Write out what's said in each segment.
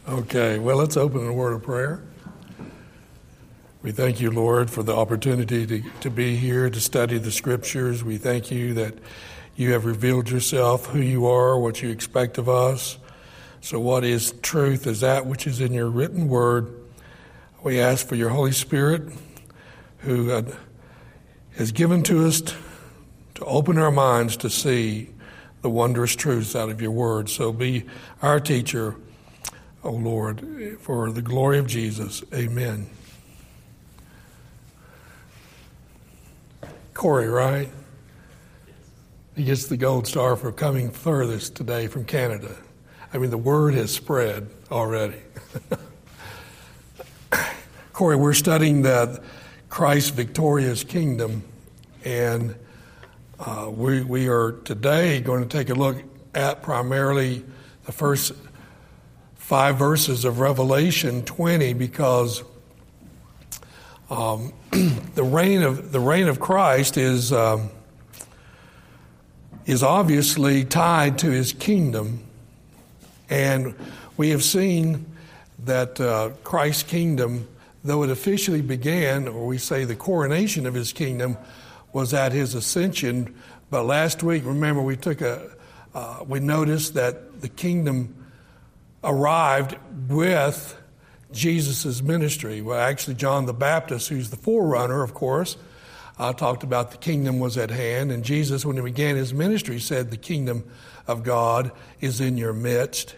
Okay, well, let's open in a word of prayer. We thank you, Lord, for the opportunity to be here to study the Scriptures. We thank you that you have revealed yourself, who you are, what you expect of us. So what is truth is that which is in your written word. We ask for your Holy Spirit, who has given to us to open our minds to see the wondrous truths out of your word. So be our teacher, O Lord, for the glory of Jesus. Amen. Corey, right? He gets the gold star for coming furthest today from Canada. I mean, the word has spread already. Corey, we're studying that Christ's victorious kingdom, and we are today going to take a look at primarily the first 5 verses of Revelation 20, because the reign of Christ is obviously tied to his kingdom, and we have seen that Christ's kingdom, though it officially began, or we say the coronation of his kingdom, was at his ascension. But last week, remember, we noticed that the kingdom arrived with Jesus' ministry. Well, actually, John the Baptist, who's the forerunner, of course, talked about the kingdom was at hand. And Jesus, when he began his ministry, said the kingdom of God is in your midst.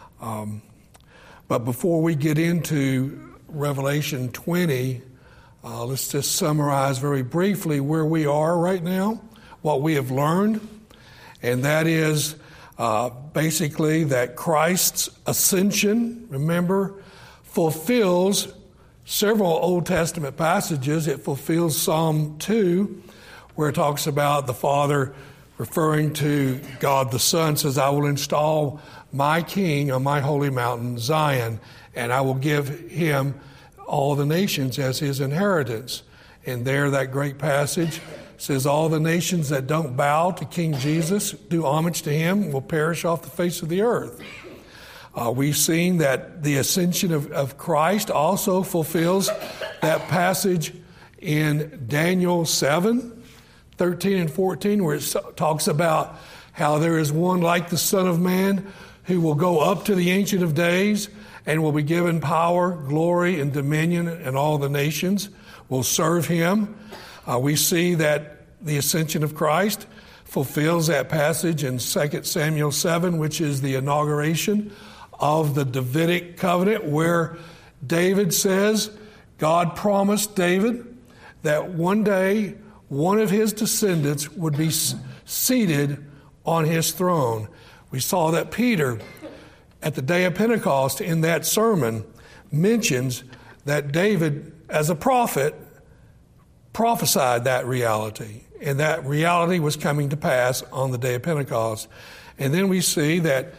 But before we get into Revelation 20, let's just summarize very briefly where we are right now, what we have learned, and that is basically that Christ's ascension, remember, fulfills several Old Testament passages. It fulfills Psalm 2, where it talks about the Father referring to God the Son, says, I will install my king on my holy mountain, Zion, and I will give him all the nations as his inheritance. And there, that great passage says, all the nations that don't bow to King Jesus, do homage to him, will perish off the face of the earth. We've seen that the ascension of Christ also fulfills that passage in Daniel 7, 13 and 14, where it talks about how there is one like the Son of Man who will go up to the Ancient of Days and will be given power, glory, and dominion, and all the nations will serve him. We see that the ascension of Christ fulfills that passage in 2 Samuel 7, which is the inauguration of the Davidic covenant, where David says God promised David that one day one of his descendants would be seated on his throne. We saw that Peter, at the day of Pentecost, in that sermon, mentions that David, as a prophet, prophesied that reality, and that reality was coming to pass on the day of Pentecost. And then we see that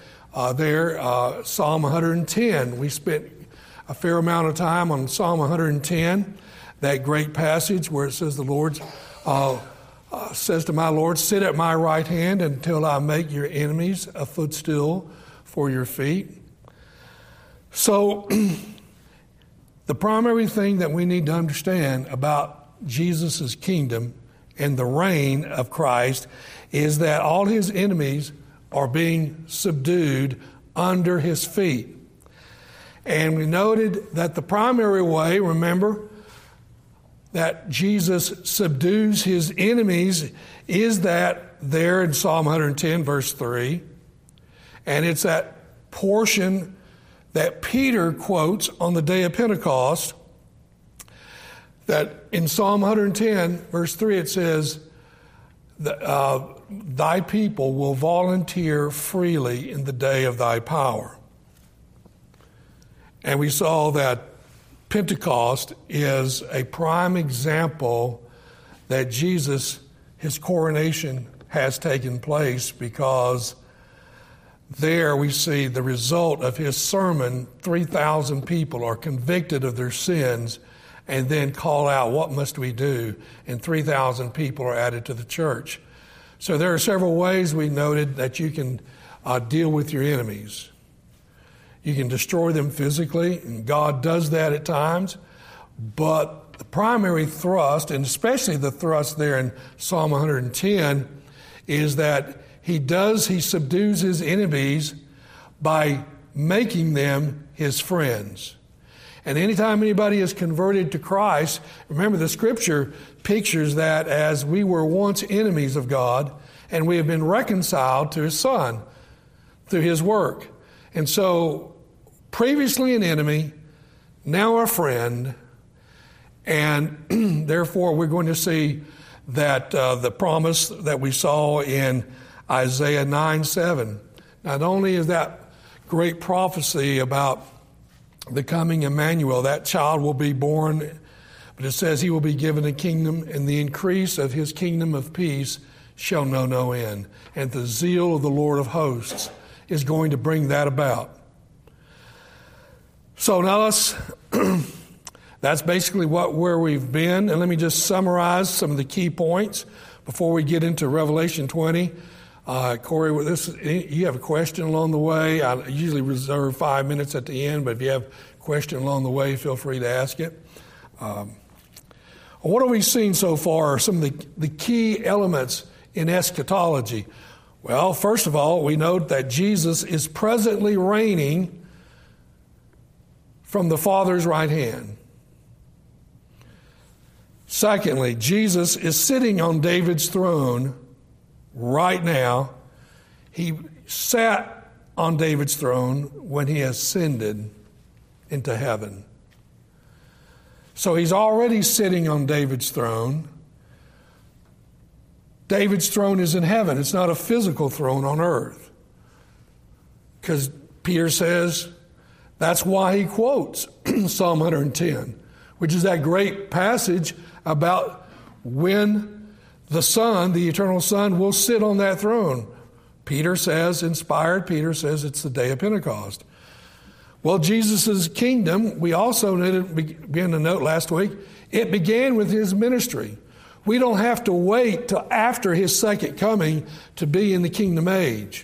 Psalm 110, we spent a fair amount of time on Psalm 110, that great passage where it says the Lord says to my Lord, sit at my right hand until I make your enemies a footstool for your feet. So the primary thing that we need to understand about Jesus' kingdom and the reign of Christ is that all his enemies are being subdued under his feet. And we noted that the primary way, remember, that Jesus subdues his enemies is that there in Psalm 110, verse 3. And it's that portion that Peter quotes on the day of Pentecost, that in Psalm 110, verse 3, it says, thy people will volunteer freely in the day of thy power. And we saw that Pentecost is a prime example that Jesus, his coronation, has taken place, because there we see the result of his sermon. 3,000 people are convicted of their sins and then call out, what must we do? And 3,000 people are added to the church. So there are several ways we noted that you can deal with your enemies. You can destroy them physically, and God does that at times. But the primary thrust, and especially the thrust there in Psalm 110, is that he subdues his enemies by making them his friends. And anytime anybody is converted to Christ, remember the scripture pictures that as we were once enemies of God, and we have been reconciled to his Son through his work. And so, previously an enemy, now a friend, and therefore we're going to see that the promise that we saw in Isaiah 9:7. Not only is that great prophecy about the coming Emmanuel, that child will be born, but it says he will be given a kingdom, and the increase of his kingdom of peace shall know no end. And the zeal of the Lord of hosts is going to bring that about. So now that's basically where we've been. And let me just summarize some of the key points before we get into Revelation 20. Corey, you have a question along the way. I usually reserve 5 minutes at the end, but if you have a question along the way, feel free to ask it. What have we seen so far are some of the key elements in eschatology. Well, first of all, we note that Jesus is presently reigning from the Father's right hand. Secondly, Jesus is sitting on David's throne right now. He sat on David's throne when he ascended into heaven. So he's already sitting on David's throne. David's throne is in heaven. It's not a physical throne on earth. Because Peter says that's why he quotes Psalm 110, which is that great passage about when the Son, the eternal Son, will sit on that throne. Peter says, inspired Peter says it's the day of Pentecost. Well, Jesus' kingdom, we also began to note last week, it began with his ministry. We don't have to wait till after his second coming to be in the kingdom age.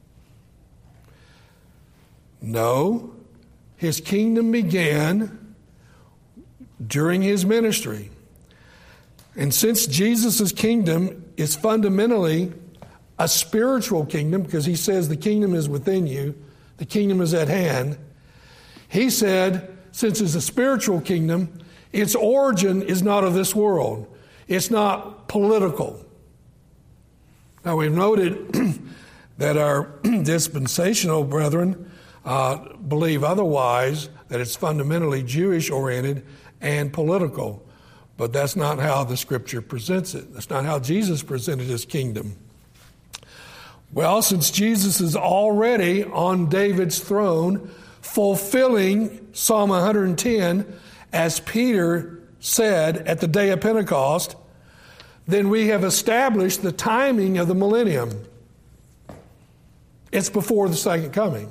No, his kingdom began during his ministry. And since Jesus' kingdom is fundamentally a spiritual kingdom, because he says the kingdom is within you, the kingdom is at hand, he said, since it's a spiritual kingdom, its origin is not of this world. It's not political. Now, we've noted that our dispensational brethren believe otherwise, that it's fundamentally Jewish-oriented and political. But that's not how the Scripture presents it. That's not how Jesus presented his kingdom. Well, since Jesus is already on David's throne, fulfilling Psalm 110, as Peter said at the day of Pentecost, then we have established the timing of the millennium. It's before the second coming.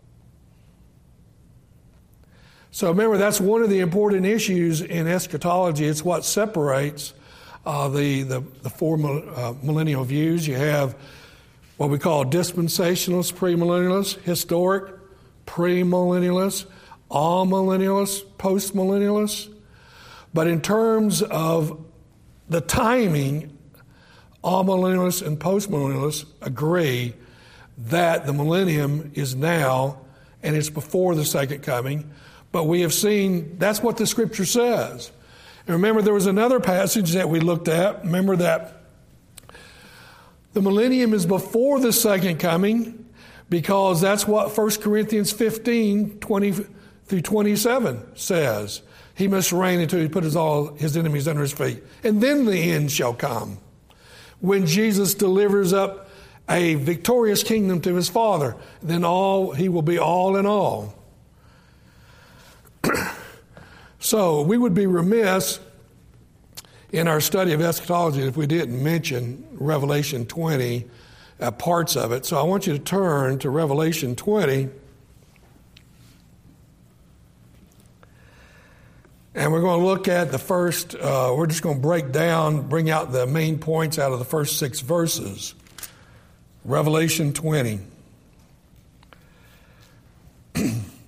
So remember, that's one of the important issues in eschatology. It's what separates the four millennial views. You have what we call dispensationalists, premillennialists, historic, premillennialists, amillennialists, postmillennialists. But in terms of the timing, amillennialists and postmillennialists agree that the millennium is now and it's before the second coming. But we have seen that's what the Scripture says. And remember, there was another passage that we looked at. Remember that the millennium is before the second coming because that's what 1 Corinthians 15, 20 through 27 says. He must reign until he puts all his enemies under his feet. And then the end shall come, when Jesus delivers up a victorious kingdom to his Father. Then he will be all in all. So we would be remiss in our study of eschatology if we didn't mention Revelation 20, parts of it. So I want you to turn to Revelation 20. And we're going to look at the first, we're just going to bring out the main points out of the first 6 verses. Revelation 20.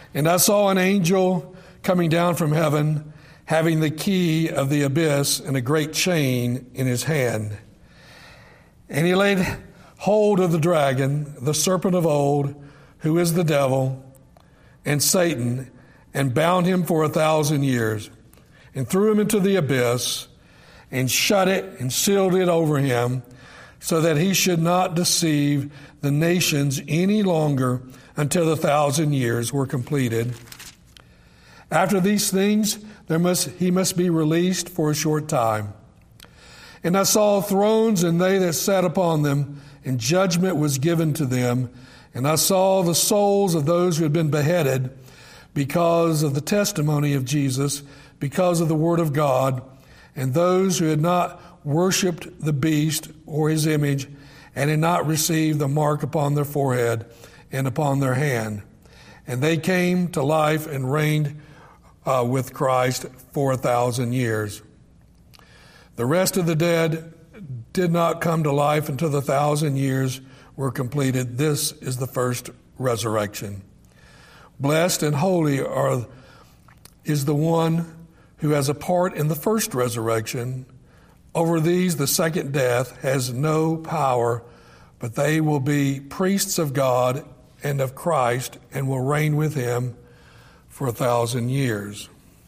And I saw an angel coming down from heaven, having the key of the abyss and a great chain in his hand. And he laid hold of the dragon, the serpent of old, who is the devil and Satan, and bound him for 1,000 years, and threw him into the abyss, and shut it and sealed it over him, so that he should not deceive the nations any longer until the 1,000 years were completed. After these things, he must be released for a short time. And I saw thrones, and they that sat upon them, and judgment was given to them. And I saw the souls of those who had been beheaded because of the testimony of Jesus, because of the word of God, and those who had not worshipped the beast or his image, and had not received the mark upon their forehead and upon their hand. And they came to life and reigned with Christ for 1,000 years. The rest of the dead did not come to life until the 1,000 years were completed. This is the first resurrection. Blessed and holy is the one who has a part in the first resurrection. Over these the second death has no power, but they will be priests of God and of Christ, and will reign with him for 1,000 years.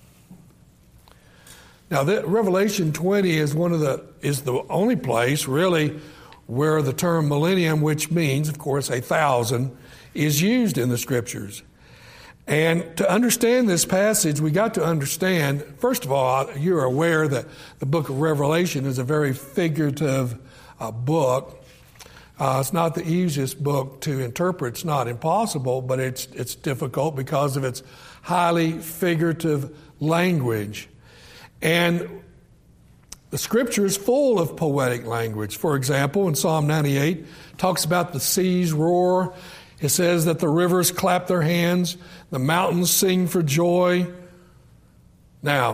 Now, Revelation 20 is the only place really where the term millennium, which means, of course, 1,000, is used in the Scriptures. And to understand this passage, we got to understand, first of all, you're aware that the book of Revelation is a very figurative book. It's not the easiest book to interpret. It's not impossible, but it's difficult because of its highly figurative language. And the Scripture is full of poetic language. For example, in Psalm 98, talks about the seas roar. It says that the rivers clap their hands, the mountains sing for joy. Now,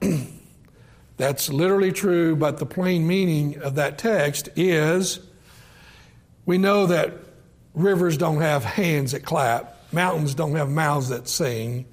that's literally true, but the plain meaning of that text is, we know that rivers don't have hands that clap, mountains don't have mouths that sing,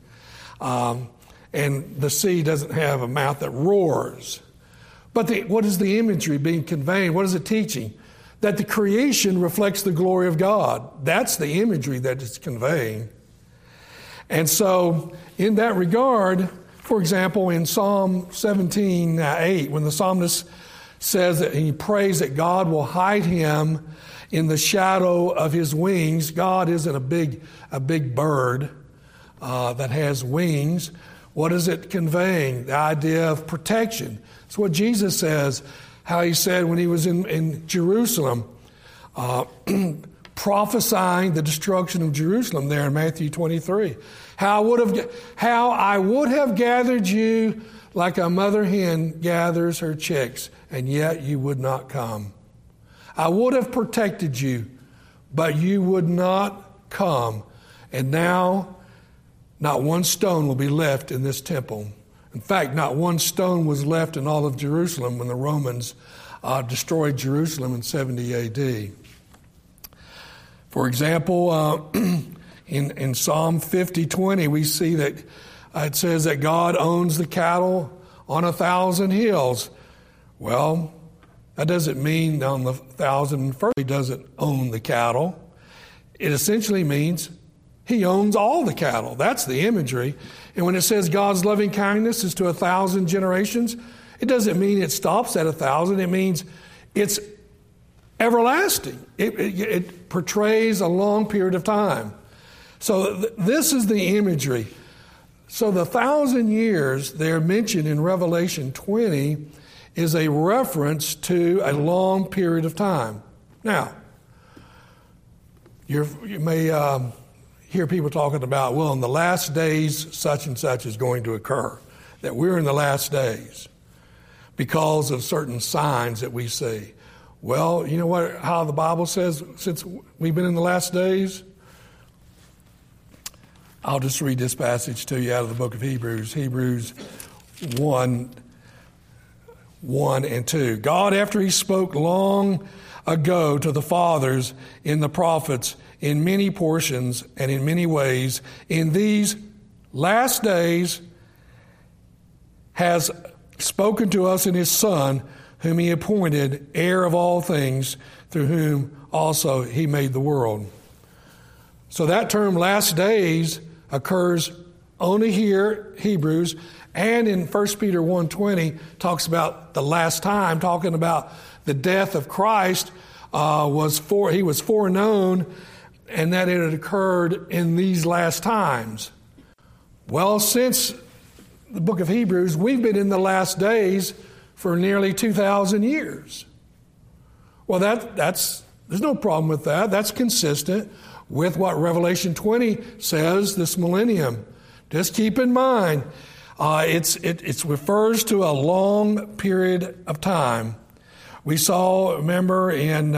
and the sea doesn't have a mouth that roars. But what is the imagery being conveyed? What is it teaching? That the creation reflects the glory of God. That's the imagery that it's conveying. And so, in that regard, for example, in Psalm 17:8, when the psalmist says that he prays that God will hide him in the shadow of his wings. God isn't a big bird that has wings. What is it conveying? The idea of protection. It's what Jesus says, how he said when he was in Jerusalem, prophesying the destruction of Jerusalem there in Matthew 23. How I would have gathered you like a mother hen gathers her chicks, and yet you would not come. I would have protected you, but you would not come. And now, not one stone will be left in this temple. In fact, not one stone was left in all of Jerusalem when the Romans destroyed Jerusalem in 70 A.D. For example, in Psalm 50:20, we see that it says that God owns the cattle on 1,000 hills. Well, that doesn't mean on the 1,001st he doesn't own the cattle. It essentially means he owns all the cattle. That's the imagery. And when it says God's loving kindness is to 1,000 generations, it doesn't mean it stops at 1,000. It means it's everlasting. It portrays a long period of time. So this is the imagery. So the 1,000 years they're mentioned in Revelation 20 is a reference to a long period of time. Now, you may hear people talking about, well, in the last days, such and such is going to occur, that we're in the last days because of certain signs that we see. Well, you know how the Bible says, since we've been in the last days? I'll just read this passage to you out of the book of Hebrews, Hebrews 1:1-2. God, after he spoke long ago to the fathers in the prophets in many portions and in many ways in these last days has spoken to us in his Son, whom he appointed heir of all things, through whom also he made the world. So that term last days occurs only here, Hebrews, and in 1 Peter 1:20 talks about the last time, talking about the death of Christ he was foreknown, and that it had occurred in these last times. Well, since the book of Hebrews, we've been in the last days for nearly 2,000 years. Well, there's no problem with that. That's consistent with what Revelation 20 says, this millennium. Just keep in mind, it refers to a long period of time. We saw, remember, in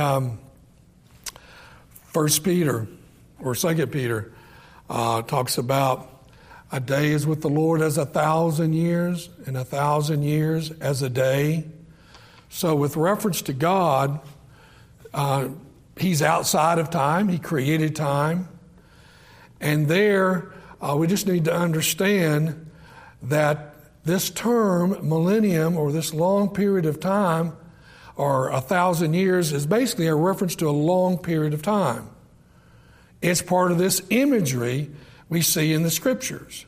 1 Peter or 2 Peter, talks about a day is with the Lord as 1,000 years, and 1,000 years as a day. So with reference to God, he's outside of time. He created time. And there, we just need to understand that this term, millennium, or this long period of time, or 1,000 years, is basically a reference to a long period of time. It's part of this imagery we see in the Scriptures.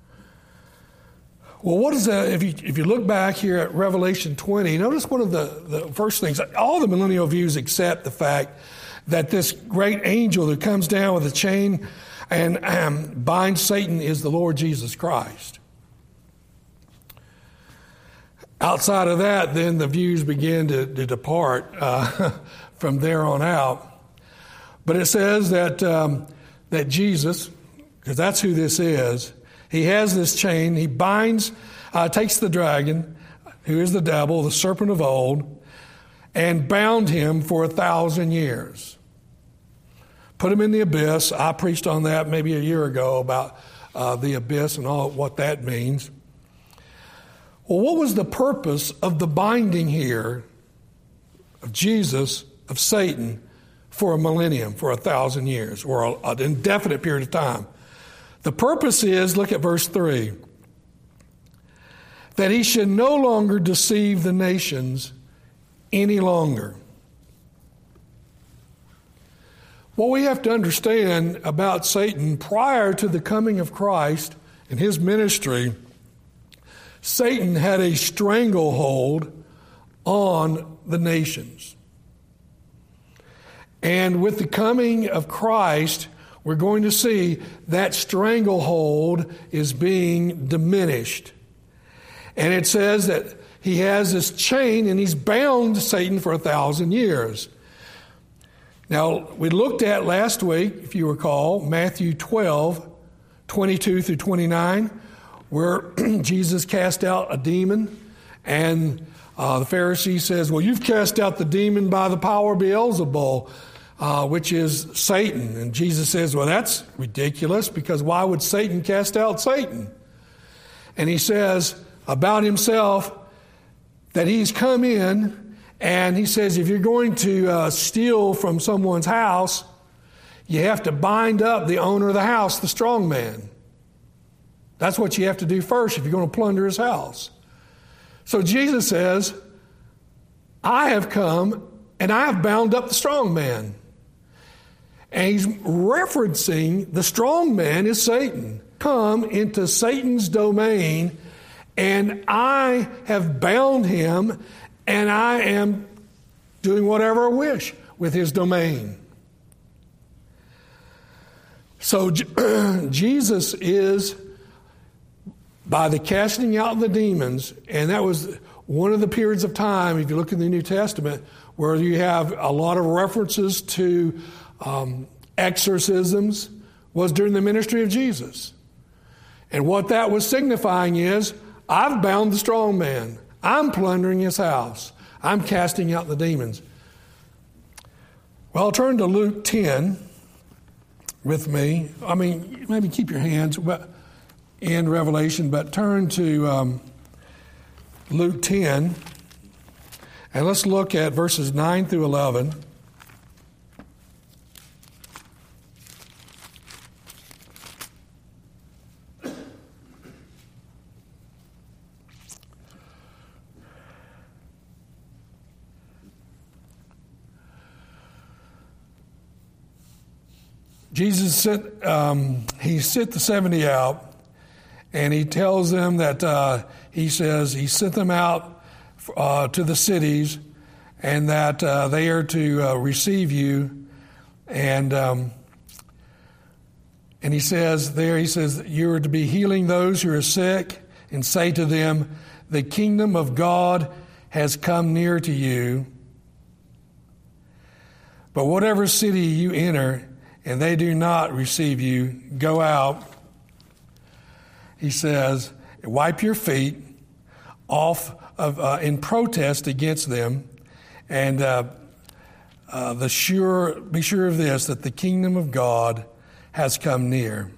Well, what is that? If you look back here at Revelation 20, notice one of the first things. All the millennial views accept the fact that this great angel that comes down with a chain and binds Satan is the Lord Jesus Christ. Outside of that, then the views begin to depart from there on out. But it says that Jesus, because that's who this is, he has this chain. He binds, takes the dragon, who is the devil, the serpent of old, and bound him for 1,000 years. Put him in the abyss. I preached on that maybe a year ago about the abyss and all what that means. Well, what was the purpose of the binding here of Jesus, of Satan, for a millennium, for 1,000 years, or an indefinite period of time? The purpose is, look at verse 3, that he should no longer deceive the nations any longer. What we have to understand about Satan, prior to the coming of Christ and his ministry, Satan had a stranglehold on the nations. And with the coming of Christ, we're going to see that stranglehold is being diminished. And it says that he has this chain and he's bound Satan for 1,000 years. Now, we looked at last week, if you recall, Matthew 12, 22 through 29, where Jesus cast out a demon, and the Pharisee says, well, you've cast out the demon by the power of Beelzebul, which is Satan. And Jesus says, well, that's ridiculous, because why would Satan cast out Satan? And he says about himself that he's come in, and he says if you're going to steal from someone's house, you have to bind up the owner of the house, the strong man. That's what you have to do first if you're going to plunder his house. So Jesus says, I have come and I have bound up the strong man. And he's referencing the strong man is Satan. Come into Satan's domain, and I have bound him, and I am doing whatever I wish with his domain. So Jesus is, by the casting out of the demons, and that was one of the periods of time, if you look in the New Testament, where you have a lot of references to exorcisms, was during the ministry of Jesus. And what that was signifying is, I've bound the strong man. I'm plundering his house. I'm casting out the demons. Well, turn to Luke 10 with me. I mean, maybe keep your hands in Revelation, but turn to Luke 10, and let's look at verses 9 through 11. Jesus sent the 70 out, and he tells them that he sent them out to the cities, and that they are to receive you, and he says you are to be healing those who are sick, and say to them, the kingdom of God has come near to you. But whatever city you enter, and they do not receive you, go out, he says, wipe your feet off in protest against them, and be sure of this, that the kingdom of God has come near.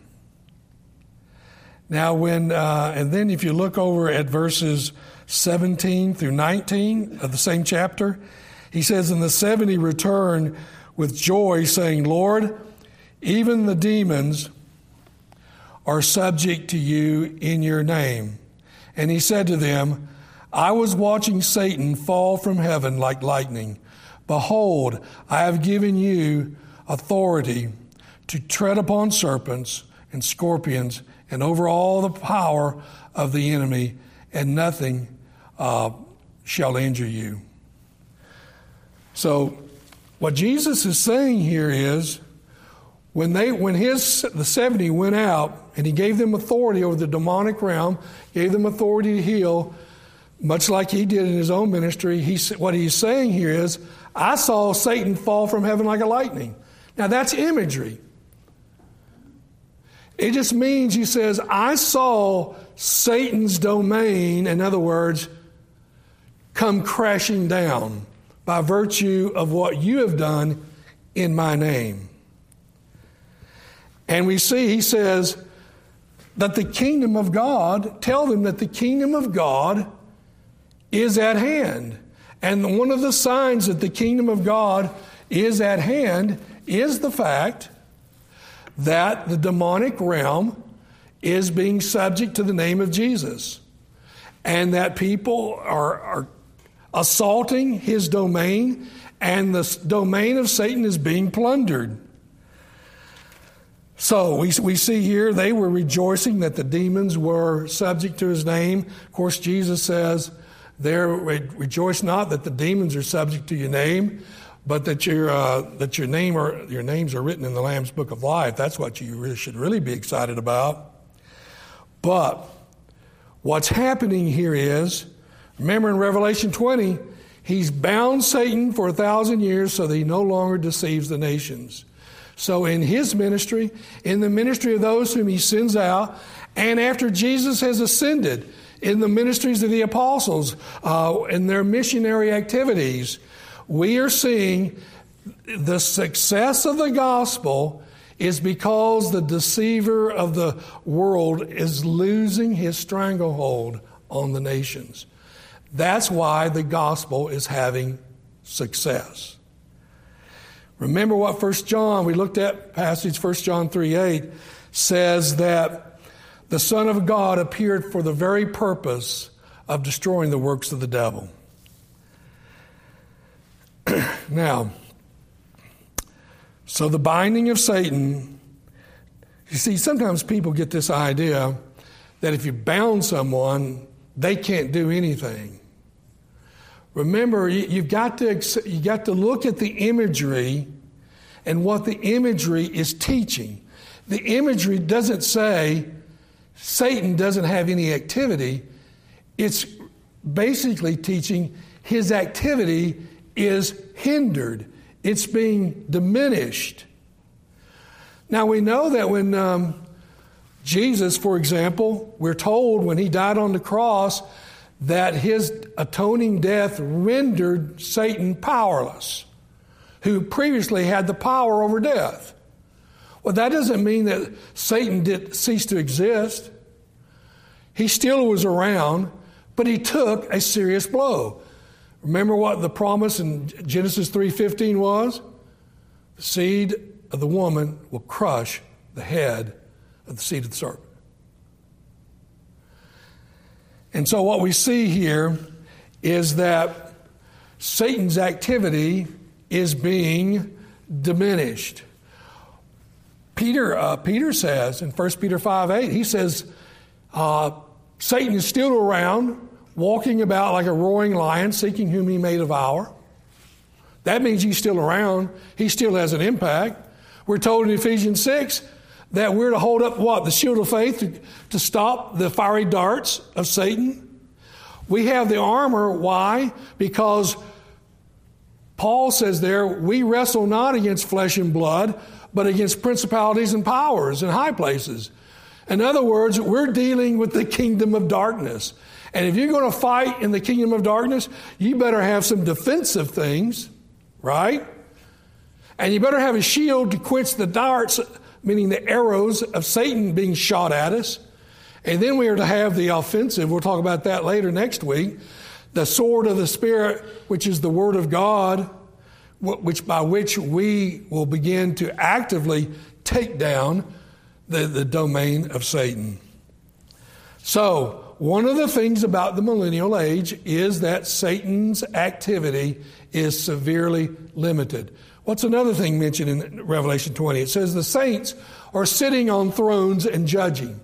Now, and then if you look over at verses 17 through 19 of the same chapter, he says, and the 70 returned with joy, saying, Lord, even the demons are subject to you in your name. And he said to them, I was watching Satan fall from heaven like lightning. Behold, I have given you authority to tread upon serpents and scorpions and over all the power of the enemy, and nothing shall injure you. So what Jesus is saying here is, when the 70 went out and he gave them authority over the demonic realm, gave them authority to heal, much like he did in his own ministry, what he's saying here is, I saw Satan fall from heaven like a lightning. Now that's imagery. It just means, he says, I saw Satan's domain, in other words, come crashing down by virtue of what you have done in my name. And we see, he says, that the kingdom of God, tell them that the kingdom of God is at hand. And one of the signs that the kingdom of God is at hand is the fact that the demonic realm is being subject to the name of Jesus, and that people are assaulting his domain, and the domain of Satan is being plundered. So we see here they were rejoicing that the demons were subject to his name. Of course, Jesus says, rejoice not that the demons are subject to your name, but that your names are written in the Lamb's Book of Life. That's what you should really be excited about. But what's happening here is, remember in Revelation 20, he's bound Satan for 1,000 years so that he no longer deceives the nations. So in his ministry, in the ministry of those whom he sends out, and after Jesus has ascended, in the ministries of the apostles, in their missionary activities, we are seeing the success of the gospel is because the deceiver of the world is losing his stranglehold on the nations. That's why the gospel is having success. Remember what 1 John, we looked at passage 1 John 3:8, says that the Son of God appeared for the very purpose of destroying the works of the devil. Now, so the binding of Satan, you see, sometimes people get this idea that if you bound someone, they can't do anything. Remember, you got to look at the imagery and what the imagery is teaching. The imagery doesn't say Satan doesn't have any activity. It's basically teaching his activity is hindered. It's being diminished. Now we know that when Jesus, for example, we're told when he died on the cross that his atoning death rendered Satan powerless, who previously had the power over death. Well, that doesn't mean that Satan did cease to exist. He still was around, but he took a serious blow. Remember what the promise in Genesis 3:15 was? The seed of the woman will crush the head of the seed of the serpent. And so what we see here is that Satan's activity is being diminished. Peter says in 1 Peter 5:8, he says, Satan is still around, walking about like a roaring lion, seeking whom he may devour. That means he's still around. He still has an impact. We're told in Ephesians 6 that we're to hold up what? The shield of faith to stop the fiery darts of Satan. We have the armor. Why? Because Paul says there, we wrestle not against flesh and blood, but against principalities and powers in high places. In other words, we're dealing with the kingdom of darkness. And if you're going to fight in the kingdom of darkness, you better have some defensive things, right? And you better have a shield to quench the darts, meaning the arrows of Satan being shot at us. And then we are to have the offensive. We'll talk about that later next week. The sword of the Spirit, which is the Word of God, by which we will begin to actively take down the domain of Satan. So, one of the things about the millennial age is that Satan's activity is severely limited. What's another thing mentioned in Revelation 20? It says the saints are sitting on thrones and judging.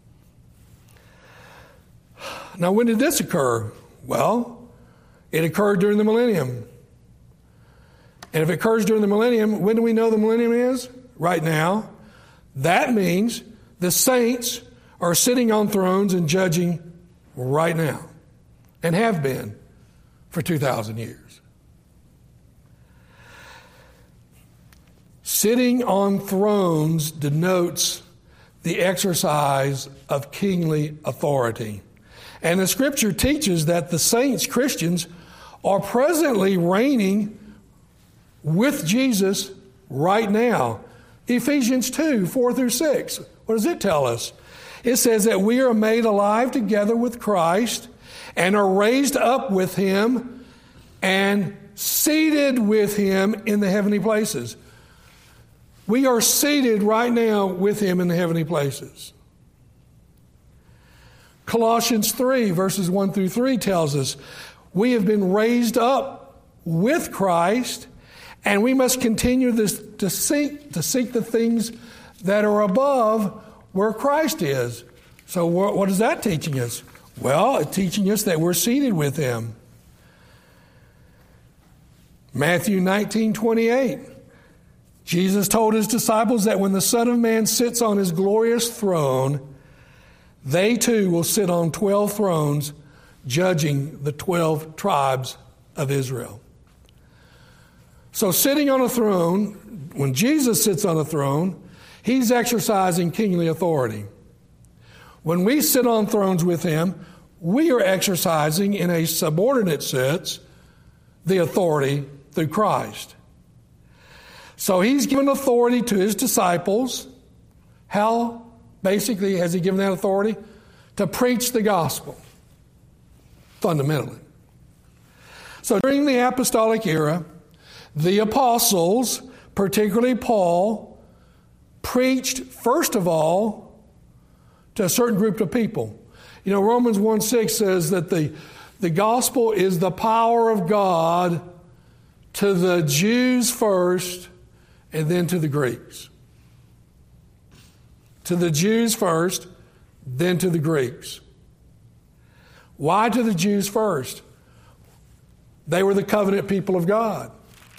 Now, when did this occur? Well, it occurred during the millennium. And if it occurs during the millennium, when do we know the millennium is? Right now. That means the saints are sitting on thrones and judging right now, and have been for 2,000 years. Sitting on thrones denotes the exercise of kingly authority. And the Scripture teaches that the saints, Christians, are presently reigning with Jesus right now. Ephesians 2:4-6. What does it tell us? It says that we are made alive together with Christ and are raised up with Him and seated with Him in the heavenly places. We are seated right now with Him in the heavenly places. Colossians 3:1-3 tells us we have been raised up with Christ, and we must continue to seek the things that are above where Christ is. So what is that teaching us? Well, it's teaching us that we're seated with Him. Matthew 19:28. Jesus told His disciples that when the Son of Man sits on His glorious throne, they too will sit on 12 thrones, judging the 12 tribes of Israel. So sitting on a throne, when Jesus sits on a throne, He's exercising kingly authority. When we sit on thrones with Him, we are exercising in a subordinate sense the authority through Christ. So He's given authority to His disciples. How basically has He given that authority? To preach the gospel, fundamentally. So during the apostolic era, the apostles, particularly Paul, preached, first of all, to a certain group of people. You know, Romans 1:6 says that the gospel is the power of God to the Jews first and then to the Greeks. To the Jews first, then to the Greeks. Why to the Jews first? They were the covenant people of God.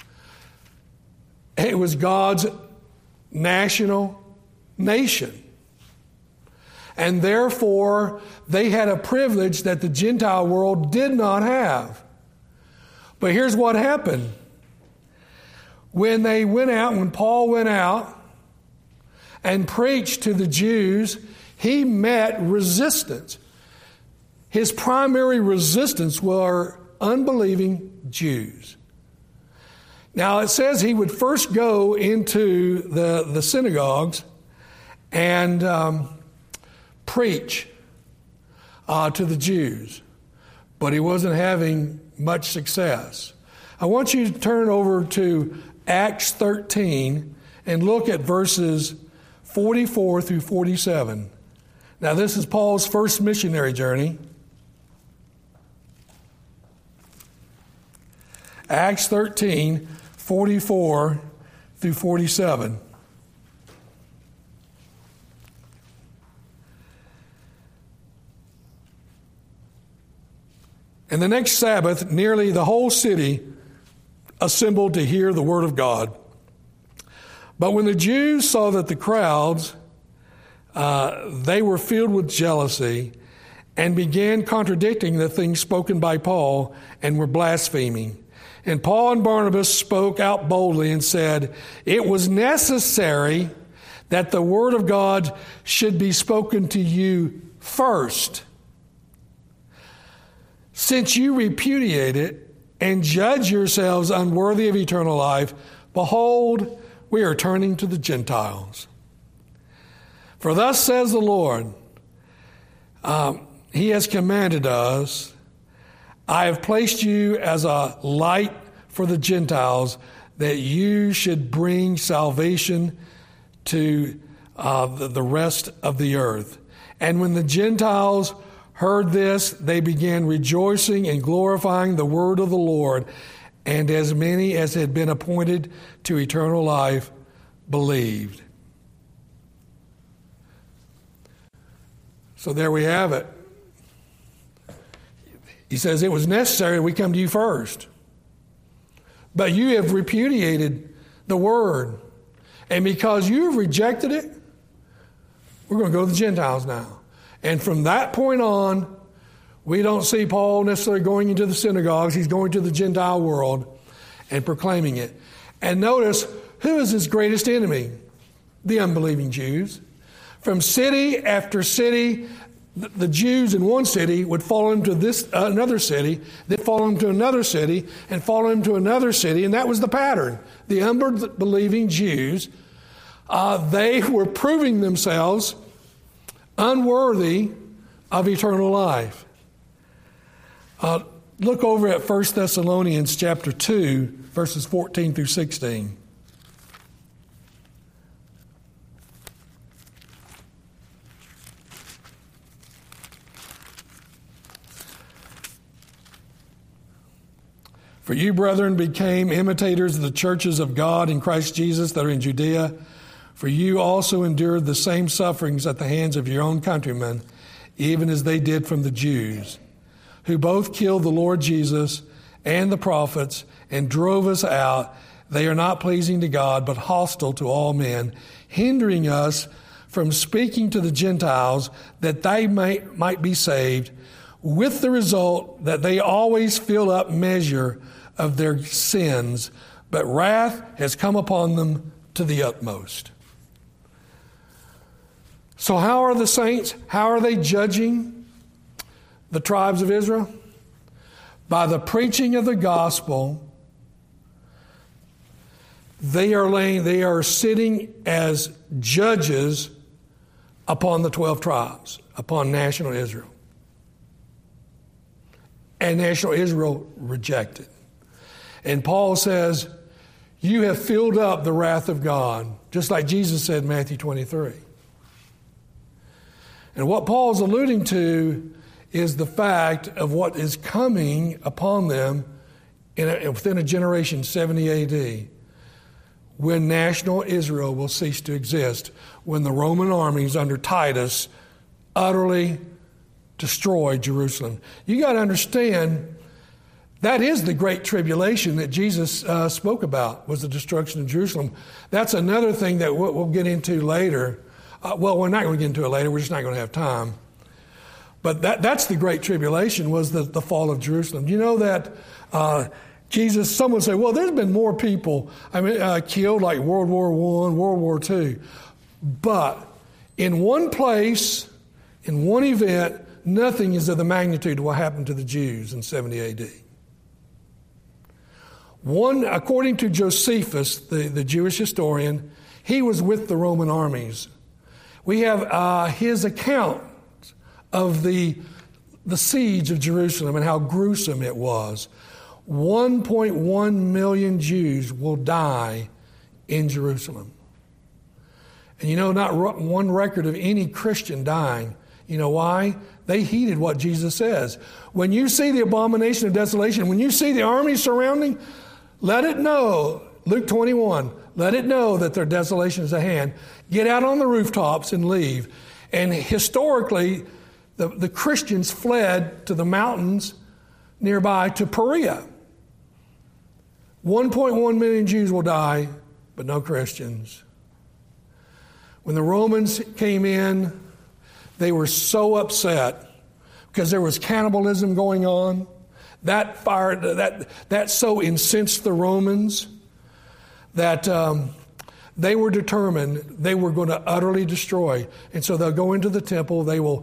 It was God's national nation. And therefore, they had a privilege that the Gentile world did not have. But here's what happened. When Paul went out and preached to the Jews, he met resistance. His primary resistance were unbelieving Jews. Now, it says he would first go into the synagogues and preach to the Jews, but he wasn't having much success. I want you to turn over to Acts 13 and look at verses 44-47. Now, this is Paul's first missionary journey. Acts 13, 44-47. And the next Sabbath, nearly the whole city assembled to hear the word of God. But when the Jews saw that the crowds, they were filled with jealousy and began contradicting the things spoken by Paul and were blaspheming. And Paul and Barnabas spoke out boldly and said, "It was necessary that the word of God should be spoken to you first. Since you repudiate it and judge yourselves unworthy of eternal life, behold, we are turning to the Gentiles. For thus says the Lord, He has commanded us, I have placed you as a light for the Gentiles, that you should bring salvation to the rest of the earth." And when the Gentiles heard this, they began rejoicing and glorifying the word of the Lord, and as many as had been appointed to eternal life believed. So there we have it. He says, it was necessary we come to you first. But you have repudiated the word. And because you have rejected it, we're going to go to the Gentiles now. And from that point on, we don't see Paul necessarily going into the synagogues. He's going to the Gentile world and proclaiming it. And notice, who is his greatest enemy? The unbelieving Jews. From city after city, the Jews in one city would follow him to another city, then follow him to another city, and follow him to another city, and that was the pattern. The unbelieving Jews, they were proving themselves unworthy of eternal life. Look over at 1 Thessalonians chapter 2, verses 14 through 16. For you, brethren, became imitators of the churches of God in Christ Jesus that are in Judea. For you also endured the same sufferings at the hands of your own countrymen, even as they did from the Jews, who both killed the Lord Jesus and the prophets and drove us out. They are not pleasing to God, but hostile to all men, hindering us from speaking to the Gentiles that they might be saved, with the result that they always fill up measure of their sins, but wrath has come upon them to the utmost. So how are the saints, how are they judging the tribes of Israel? By the preaching of the gospel, they are sitting as judges upon the 12 tribes, upon national Israel. And national Israel rejected. And Paul says, you have filled up the wrath of God, just like Jesus said in Matthew 23. And what Paul's alluding to is the fact of what is coming upon them within a generation, 70 AD, when national Israel will cease to exist, when the Roman armies under Titus utterly destroy Jerusalem. You got to understand, that is the great tribulation that Jesus spoke about, was the destruction of Jerusalem. That's another thing that we'll get into later. We're not going to get into it later. We're just not going to have time. But that's the great tribulation, was the fall of Jerusalem. Do you know that Jesus, someone say, well, there's been more people killed, like World War I, World War II. But in one place, in one event, nothing is of the magnitude of what happened to the Jews in 70 AD. One, according to Josephus, the Jewish historian, he was with the Roman armies. We have his account of the siege of Jerusalem and how gruesome it was. 1.1 million Jews will die in Jerusalem. And not one record of any Christian dying. You know why? They heeded what Jesus says. When you see the abomination of desolation, when you see the army surrounding, let it know, Luke 21, let it know that their desolation is at hand. Get out on the rooftops and leave. And historically, the Christians fled to the mountains nearby to Perea. 1.1 million Jews will die, but no Christians. When the Romans came in, they were so upset because there was cannibalism going on. That so incensed the Romans that they were determined they were going to utterly destroy. And so they'll go into the temple. They will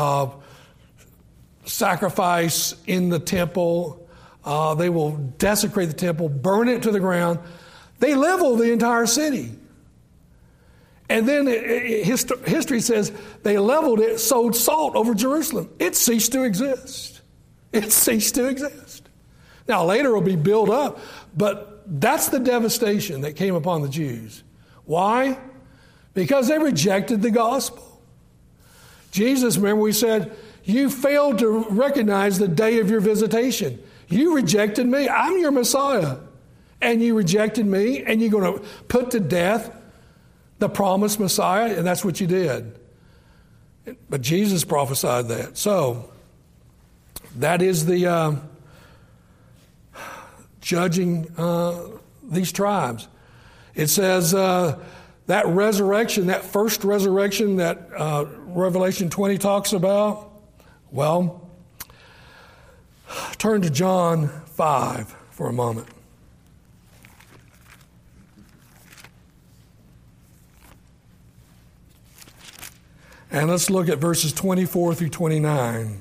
sacrifice in the temple. They will desecrate the temple, burn it to the ground. They level the entire city. And then history says they leveled it, sowed salt over Jerusalem. It ceased to exist. It ceased to exist. Now later it will be built up, but that's the devastation that came upon the Jews. Why? Because they rejected the gospel. Jesus, remember we said, you failed to recognize the day of your visitation. You rejected me. I'm your Messiah. And you rejected me, and you're going to put to death the promised Messiah, and that's what you did. But Jesus prophesied that. So, that is the judging these tribes. It says that resurrection, that first resurrection that Revelation 20 talks about, well, turn to John 5 for a moment. And let's look at verses 24 through 29.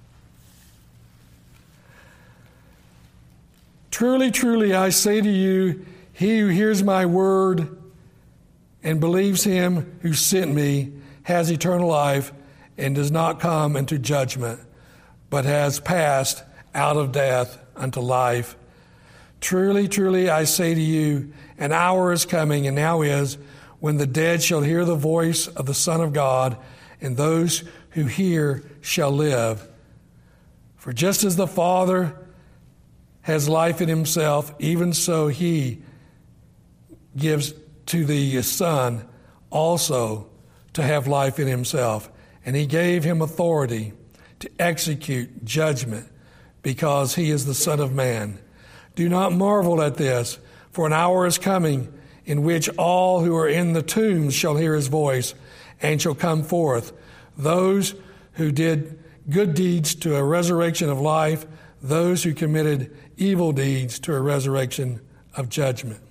Truly, truly, I say to you, he who hears my word and believes him who sent me has eternal life and does not come into judgment, but has passed out of death unto life. Truly, truly, I say to you, an hour is coming, and now is, when the dead shall hear the voice of the Son of God, and those who hear shall live. For just as the Father has life in himself, even so he gives to the Son also to have life in himself. And he gave him authority to execute judgment, because he is the Son of Man. Do not marvel at this, for an hour is coming in which all who are in the tombs shall hear his voice, and shall come forth, those who did good deeds to a resurrection of life, those who committed evil deeds to a resurrection of judgment.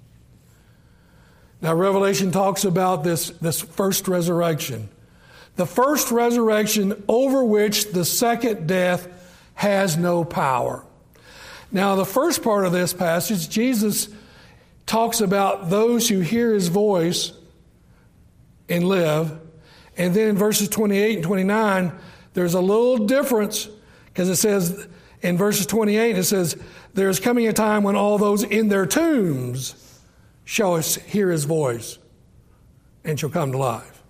Now, Revelation talks about this first resurrection. The first resurrection over which the second death has no power. Now, the first part of this passage, Jesus talks about those who hear his voice and live. And then in verses 28 and 29, there's a little difference, because it says in verses 28, it says, there's coming a time when all those in their tombs shall hear his voice and shall come to life.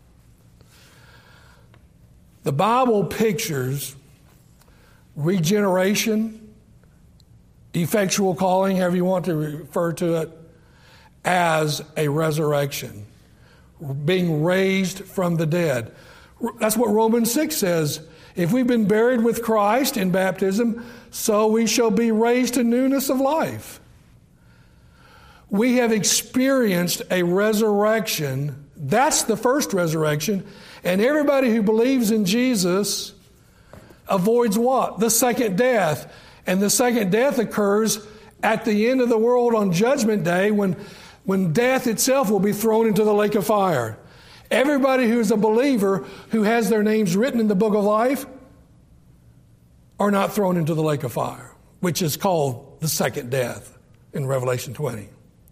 The Bible pictures regeneration, effectual calling, however you want to refer to it, as a resurrection, being raised from the dead. That's what Romans 6 says. If we've been buried with Christ in baptism, so we shall be raised to newness of life. We have experienced a resurrection. That's the first resurrection. And everybody who believes in Jesus avoids what? The second death. And the second death occurs at the end of the world on Judgment Day, when death itself will be thrown into the lake of fire. Everybody who's a believer who has their names written in the book of life are not thrown into the lake of fire, which is called the second death in Revelation 20.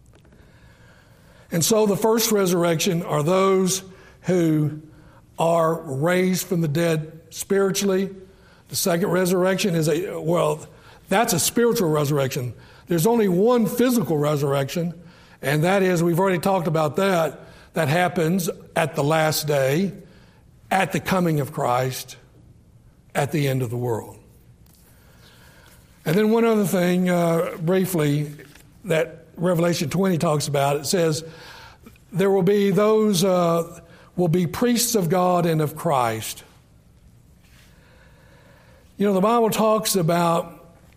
And so the first resurrection are those who are raised from the dead spiritually. The second resurrection is that's a spiritual resurrection. There's only one physical resurrection, and that is, we've already talked about that happens at the last day, at the coming of Christ, at the end of the world. And then one other thing, briefly, that Revelation 20 talks about, it says there will be those will be priests of God and of Christ. You know, the Bible talks about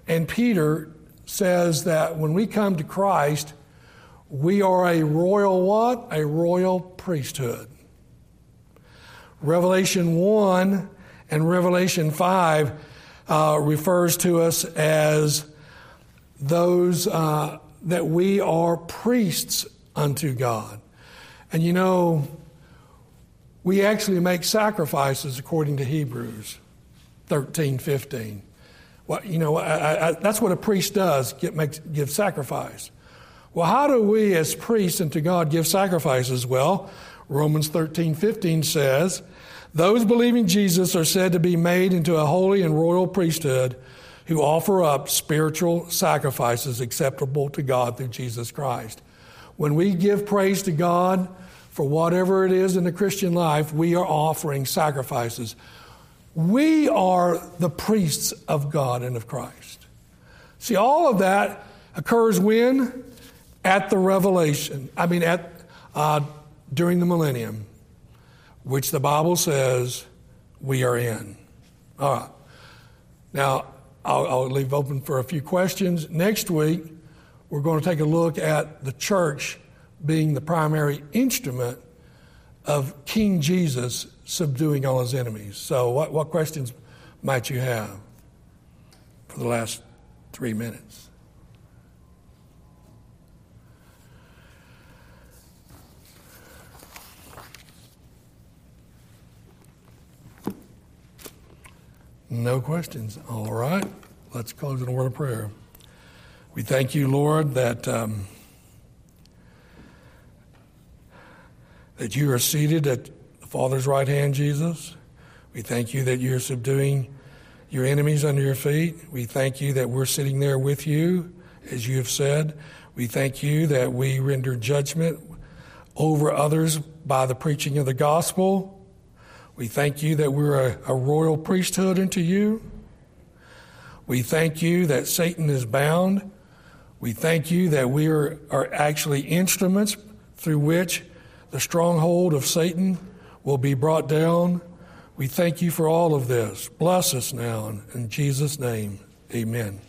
And Peter says that when we come to Christ, we are a royal what? A royal priesthood. Revelation 1 and Revelation 5 refers to us as those that we are priests unto God. And you know, we actually make sacrifices according to Hebrews 13:15. Well, you know, that's what a priest does, give sacrifice. Well, how do we as priests unto God give sacrifices? Well, Romans 13:15 says, those believing Jesus are said to be made into a holy and royal priesthood who offer up spiritual sacrifices acceptable to God through Jesus Christ. When we give praise to God for whatever it is in the Christian life, we are offering sacrifices. We are the priests of God and of Christ. See, all of that occurs when? At the revelation. During the millennium, which the Bible says we are in. All right. Now, I'll leave open for a few questions. Next week, we're going to take a look at the church being the primary instrument of King Jesus subduing all his enemies. So what questions might you have for the last 3 minutes? No questions. All right. Let's close in a word of prayer. We thank you, Lord, that you are seated at the Father's right hand, Jesus. We thank you that you're subduing your enemies under your feet. We thank you that we're sitting there with you, as you have said. We thank you that we render judgment over others by the preaching of the gospel. We thank you that we're a royal priesthood unto you. We thank you that Satan is bound. We thank you that we are actually instruments through which the stronghold of Satan will be brought down. We thank you for all of this. Bless us now. In Jesus' name, amen.